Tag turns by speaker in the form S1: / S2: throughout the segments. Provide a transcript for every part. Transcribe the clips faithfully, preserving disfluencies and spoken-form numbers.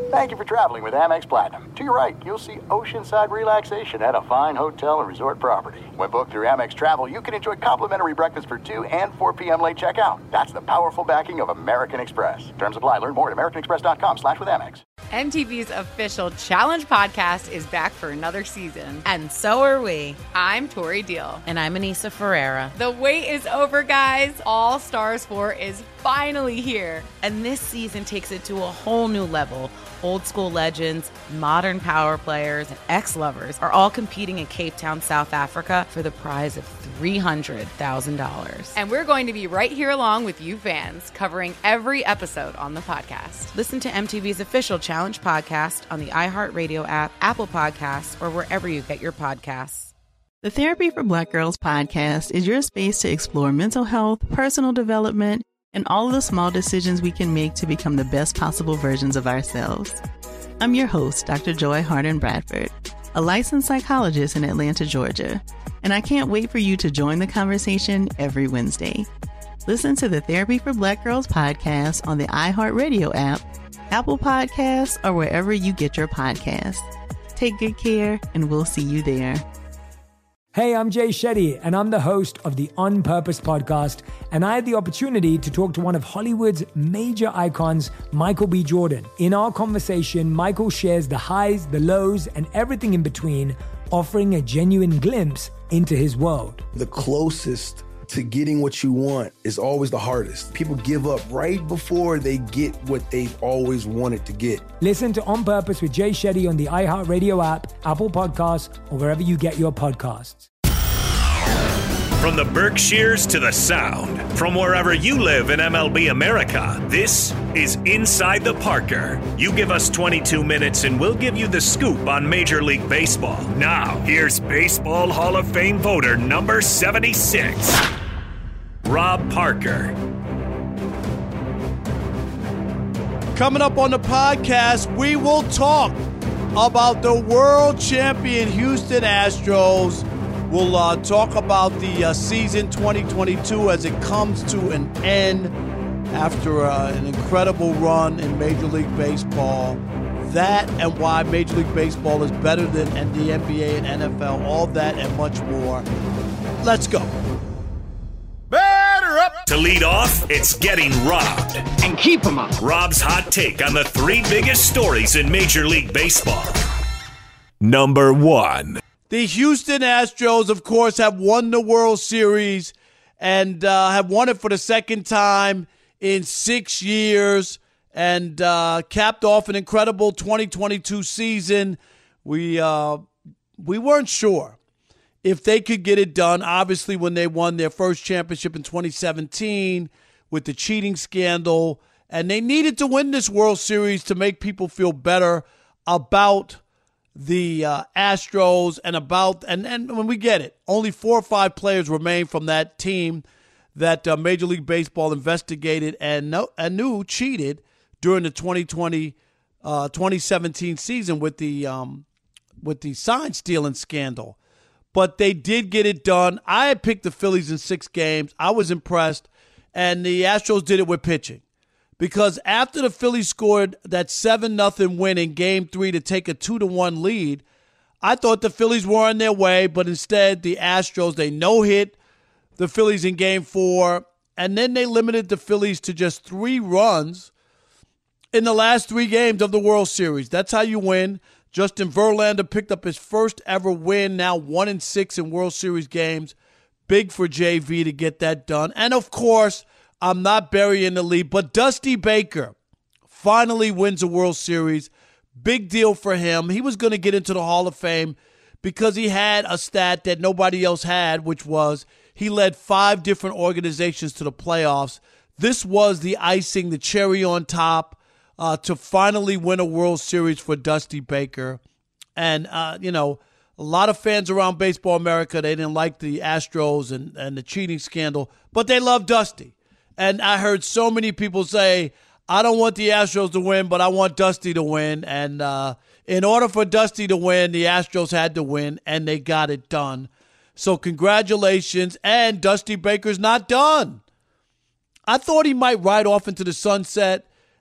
S1: Thank you for traveling with Amex Platinum. To your right, you'll see oceanside relaxation at a fine hotel and resort property. When booked through Amex Travel, you can enjoy complimentary breakfast for two and four p.m. late checkout. That's the powerful backing of American Express. Terms apply. Learn more at americanexpress.com slash with Amex.
S2: M T V's official Challenge podcast is back for another season.
S3: And so are we.
S2: I'm Tori Deal.
S3: And I'm Anissa Ferreira.
S2: The wait is over, guys. All Stars four is finally here.
S3: And this season takes it to a whole new level. Old school legends, modern power players, and ex-lovers are all competing in Cape Town, South Africa for the prize of three hundred thousand dollars.
S2: And we're going to be right here along with you fans, covering every episode on the podcast.
S3: Listen to M T V's official Challenge podcast on the iHeartRadio app, Apple Podcasts, or wherever you get your podcasts.
S4: The Therapy for Black Girls podcast is your space to explore mental health, personal development, and all of the small decisions we can make to become the best possible versions of ourselves. I'm your host, Doctor Joy Harden Bradford, a licensed psychologist in Atlanta, Georgia, and I can't wait for you to join the conversation every Wednesday. Listen to the Therapy for Black Girls podcast on the iHeartRadio app, Apple Podcasts, or wherever you get your podcasts. Take good care, and we'll see you there.
S5: Hey, I'm Jay Shetty, and I'm the host of the On Purpose podcast, and I had the opportunity to talk to one of Hollywood's major icons, Michael B. Jordan. In our conversation, Michael shares the highs, the lows, and everything in between, offering a genuine glimpse into his world.
S6: The closest to getting what you want is always the hardest. People give up right before they get what they've always wanted to get.
S5: Listen to On Purpose with Jay Shetty on the iHeartRadio app, Apple Podcasts, or wherever you get your podcasts.
S7: From the Berkshires to the Sound, from wherever you live in M L B America, this is Inside the Parker. You give us twenty-two minutes and we'll give you the scoop on Major League Baseball. Now, here's Baseball Hall of Fame voter number seventy-six, Rob Parker.
S8: Coming up on the podcast, we will talk about the world champion Houston Astros. We'll uh, talk about the uh, season twenty twenty-two as it comes to an end after uh, an incredible run in Major League Baseball. That and why Major League Baseball is better than the N B A and N F L. All that and much more. Let's go.
S7: Batter up! To lead off, it's Getting Robbed.
S9: And keep them up.
S7: Rob's hot take on the three biggest stories in Major League Baseball. Number one.
S8: The Houston Astros, of course, have won the World Series and uh, have won it for the second time in six years and uh, capped off an incredible twenty twenty-two season. We uh, we weren't sure if they could get it done, obviously, when they won their first championship in twenty seventeen with the cheating scandal. And they needed to win this World Series to make people feel better about the uh, Astros and about, and, and when we get it, only four or five players remain from that team that uh, Major League Baseball investigated and, no, and knew cheated during the twenty twenty, uh, twenty seventeen season with the um, with the sign stealing scandal. But they did get it done. I had picked the Phillies in six games. I was impressed, and the Astros did it with pitching. Because after the Phillies scored that seven nothing win in Game three to take a two to one lead, I thought the Phillies were on their way, but instead the Astros, they no-hit the Phillies in Game four, and then they limited the Phillies to just three runs in the last three games of the World Series. That's how you win. Justin Verlander picked up his first ever win, now one and six in World Series games. Big for J V to get that done. And, of course, I'm not burying the lead, but Dusty Baker finally wins a World Series. Big deal for him. He was going to get into the Hall of Fame because he had a stat that nobody else had, which was he led five different organizations to the playoffs. This was the icing, the cherry on top uh, to finally win a World Series for Dusty Baker. And, uh, you know, a lot of fans around Baseball America, they didn't like the Astros and, and the cheating scandal, but they love Dusty. And I heard so many people say, I don't want the Astros to win, but I want Dusty to win. And uh, in order for Dusty to win, the Astros had to win, and they got it done. So congratulations. And Dusty Baker's not done. I thought he might ride off into the sunset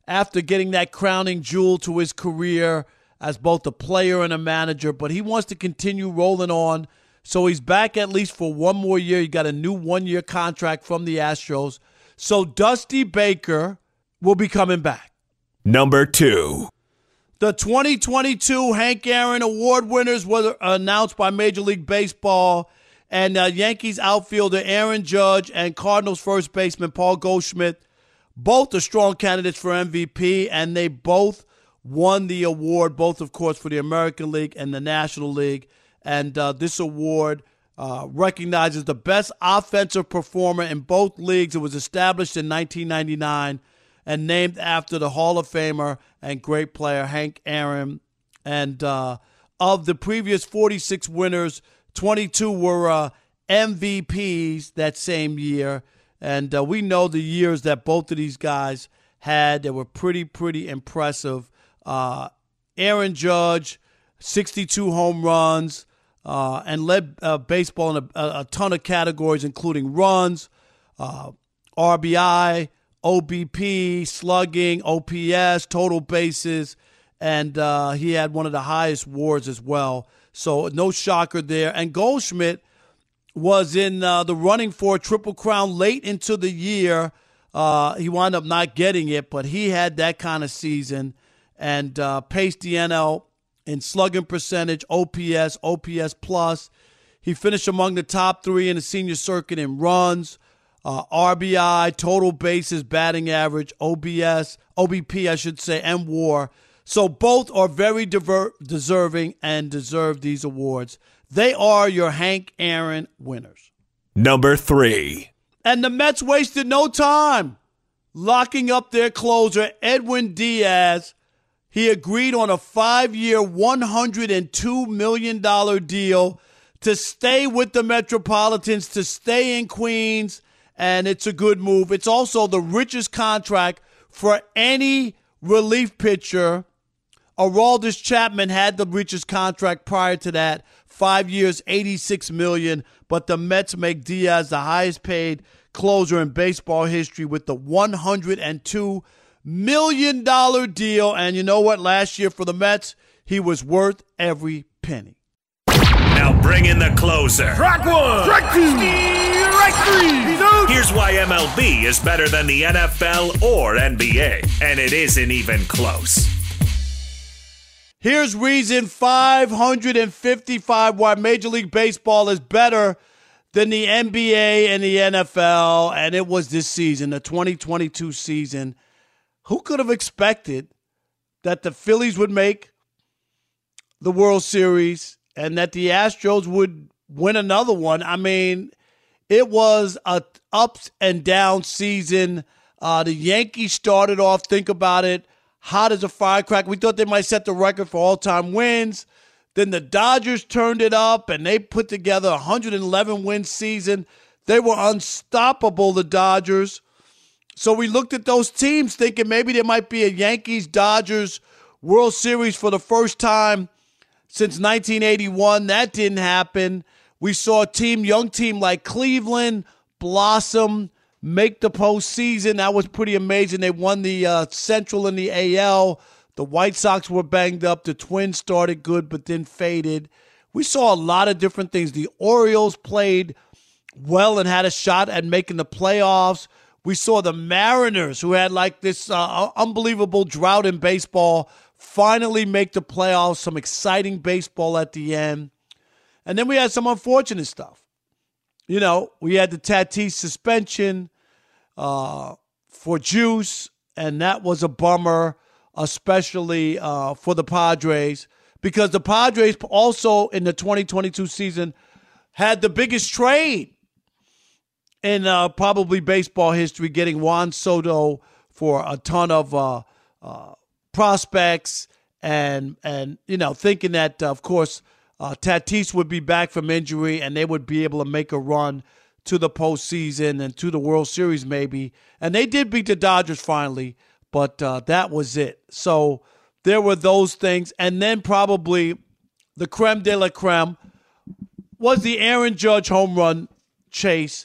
S8: after getting that crowning jewel to his career as both a player and a manager, but he wants to continue rolling on. So he's back at least for one more year. He got a new one-year contract from the Astros. So Dusty Baker will be coming back.
S7: Number two.
S8: The twenty twenty-two Hank Aaron Award winners were announced by Major League Baseball, and uh, Yankees outfielder Aaron Judge and Cardinals first baseman Paul Goldschmidt, both are strong candidates for M V P, and they both won the award, both, of course, for the American League and the National League. And uh, this award uh, recognizes the best offensive performer in both leagues. It was established in nineteen ninety-nine and named after the Hall of Famer and great player Hank Aaron. And uh, of the previous forty-six winners, twenty-two were uh, M V Ps that same year. And uh, we know the years that both of these guys had. They were pretty, pretty impressive. Uh, Aaron Judge, sixty-two home runs, uh, and led uh, baseball in a, a ton of categories, including runs, uh, R B I, O B P, slugging, O P S, total bases, and uh, he had one of the highest WARs as well. So no shocker there. And Goldschmidt was in uh, the running for a Triple Crown late into the year. Uh, he wound up not getting it, but he had that kind of season and uh, paced the N L in slugging percentage, O P S, O P S plus. He finished among the top three in the senior circuit in runs, uh, R B I, total bases, batting average, O B S, O B P, I should say, and WAR. So both are very diver- deserving and deserve these awards. They are your Hank Aaron winners.
S7: Number three.
S8: And the Mets wasted no time locking up their closer, Edwin Diaz. He agreed on a five-year, one hundred two million dollars deal to stay with the Metropolitans, to stay in Queens, and it's a good move. It's also the richest contract for any relief pitcher. Aroldis Chapman had the richest contract prior to that, five years, eighty-six million dollars, but the Mets make Diaz the highest paid closer in baseball history with the one hundred two million dollars deal. And you know what? Last year for the Mets, he was worth every penny.
S7: Now bring in the closer.
S9: Strike one. Strike two. Strike three. He's out.
S7: Here's why M L B is better than the N F L or N B A, and it isn't even close.
S8: Here's reason five hundred fifty-five why Major League Baseball is better than the N B A and the N F L, and it was this season, the twenty twenty-two season. Who could have expected that the Phillies would make the World Series and that the Astros would win another one? I mean, it was a ups and down season. Uh, the Yankees started off, think about it, hot as a firecracker. We thought they might set the record for all-time wins. Then the Dodgers turned it up, and they put together a one hundred eleven win season. They were unstoppable, the Dodgers. So we looked at those teams thinking maybe there might be a Yankees-Dodgers World Series for the first time since nineteen eighty-one. That didn't happen. We saw a team, young team like Cleveland, blossom, make the postseason. That was pretty amazing. They won the uh, Central and the A L. The White Sox were banged up. The Twins started good but then faded. We saw a lot of different things. The Orioles played well and had a shot at making the playoffs. We saw the Mariners, who had like this uh, unbelievable drought in baseball, finally make the playoffs. Some exciting baseball at the end. And then we had some unfortunate stuff. You know, we had the Tatis suspension uh, for Juice, and that was a bummer, especially uh, for the Padres, because the Padres also in the twenty twenty-two season had the biggest trade in uh, probably baseball history, getting Juan Soto for a ton of uh, uh, prospects and, and you know, thinking that, uh, of course, uh, Tatis would be back from injury and they would be able to make a run to the postseason and to the World Series maybe. And they did beat the Dodgers finally, but uh, that was it. So there were those things. And then probably the creme de la creme was the Aaron Judge home run chase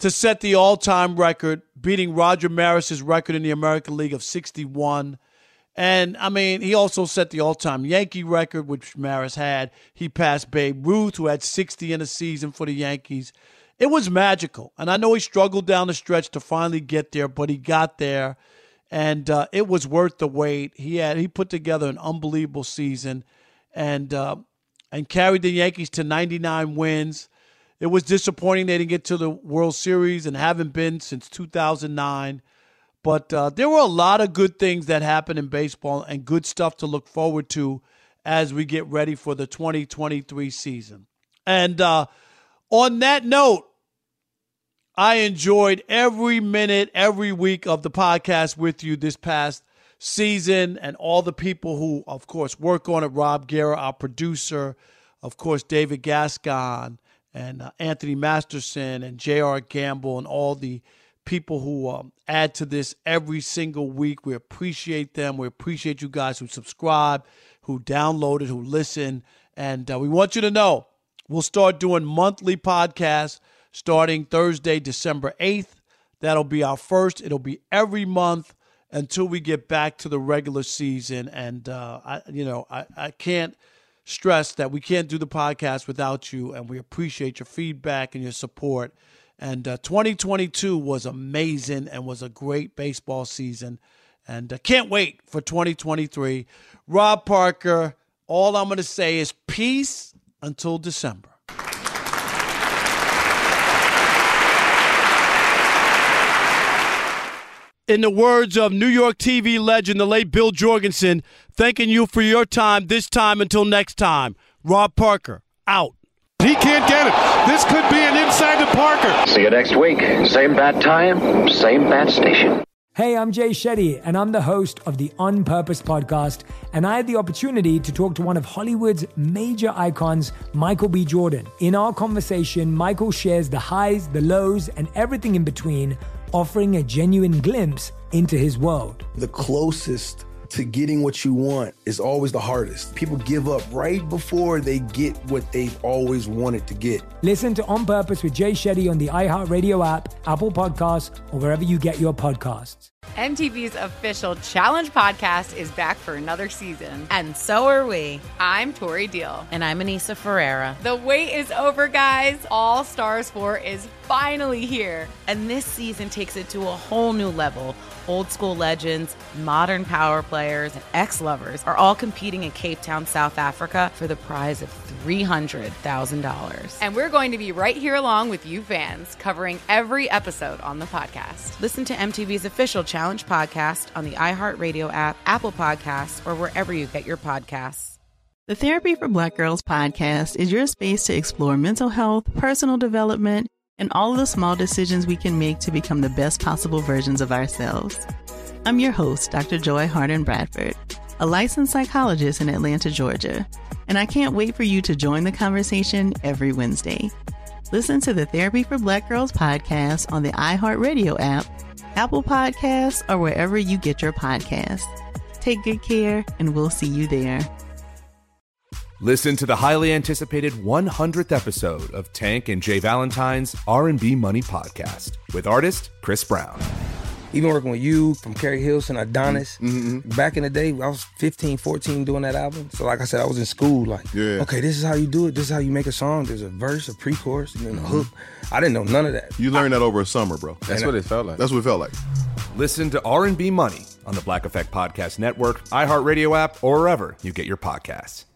S8: to set the all-time record, beating Roger Maris's record in the American League of sixty-one. And, I mean, he also set the all-time Yankee record, which Maris had. He passed Babe Ruth, who had sixty in a season for the Yankees. It was magical. And I know he struggled down the stretch to finally get there, but he got there. And uh, it was worth the wait. He had he put together an unbelievable season and uh, and carried the Yankees to ninety-nine wins. It was disappointing they didn't get to the World Series and haven't been since two thousand nine. But uh, there were a lot of good things that happened in baseball and good stuff to look forward to as we get ready for the twenty twenty-three season. And uh, on that note, I enjoyed every minute, every week of the podcast with you this past season and all the people who, of course, work on it. Rob Guerra, our producer, of course, David Gascon, and uh, Anthony Masterson and J R Gamble and all the people who um, add to this every single week. We appreciate them. We appreciate you guys who subscribe, who download it, who listen. And uh, we want you to know we'll start doing monthly podcasts starting Thursday, December eighth. That'll be our first. It'll be every month until we get back to the regular season. And, uh, I, you know, I, I can't stress that we can't do the podcast without you, and we appreciate your feedback and your support. And uh, twenty twenty-two was amazing and was a great baseball season, and uh, can't wait for twenty twenty-three. Rob Parker, all I'm going to say is peace until December. In the words of New York T V legend, the late Bill Jorgensen, thanking you for your time this time until next time. Rob Parker, out.
S9: He can't get it. This could be an inside to Parker.
S10: See you next week. Same bat time, same bat station.
S5: Hey, I'm Jay Shetty, and I'm the host of the On Purpose podcast, and I had the opportunity to talk to one of Hollywood's major icons, Michael B. Jordan. In our conversation, Michael shares the highs, the lows, and everything in between, offering a genuine glimpse into his world.
S6: The closest to getting what you want is always the hardest. People give up right before they get what they've always wanted to get.
S5: Listen to On Purpose with Jay Shetty on the iHeartRadio app, Apple Podcasts, or wherever you get your podcasts.
S2: M T V's official Challenge podcast is back for another season.
S3: And so are we.
S2: I'm Tori Deal.
S3: And I'm Anissa Ferreira.
S2: The wait is over, guys. All Stars four is finally here.
S3: And this season takes it to a whole new level. Old school legends, modern power players, and ex-lovers are all competing in Cape Town, South Africa for the prize of three hundred thousand dollars.
S2: And we're going to be right here along with you fans, covering every episode on the podcast.
S3: Listen to M T V's official Challenge podcast on the iHeartRadio app, Apple Podcasts, or wherever you get your podcasts.
S4: The Therapy for Black Girls podcast is your space to explore mental health, personal development, and all of the small decisions we can make to become the best possible versions of ourselves. I'm your host, Doctor Joy Harden Bradford, a licensed psychologist in Atlanta, Georgia, and I can't wait for you to join the conversation every Wednesday. Listen to the Therapy for Black Girls podcast on the iHeartRadio app, Apple Podcasts, or wherever you get your podcasts. Take good care, and we'll see you there.
S11: Listen to the highly anticipated one hundredth episode of Tank and Jay Valentine's R and B Money podcast with artist Chris Brown.
S12: Even working with you, from Carrie Hilson, Adonis,
S13: mm-hmm.
S12: back in the day, I was fifteen, fourteen doing that album. So like I said, I was in school like,
S13: yeah.
S12: okay, this is how you do it. This is how you make a song. There's a verse, a pre-chorus, and then a hook. I didn't know none of that.
S13: You learned I, that over a summer, bro.
S14: That's what I, it felt like.
S13: That's what it felt like.
S11: Listen to R and B Money on the Black Effect Podcast Network, iHeartRadio app, or wherever you get your podcasts.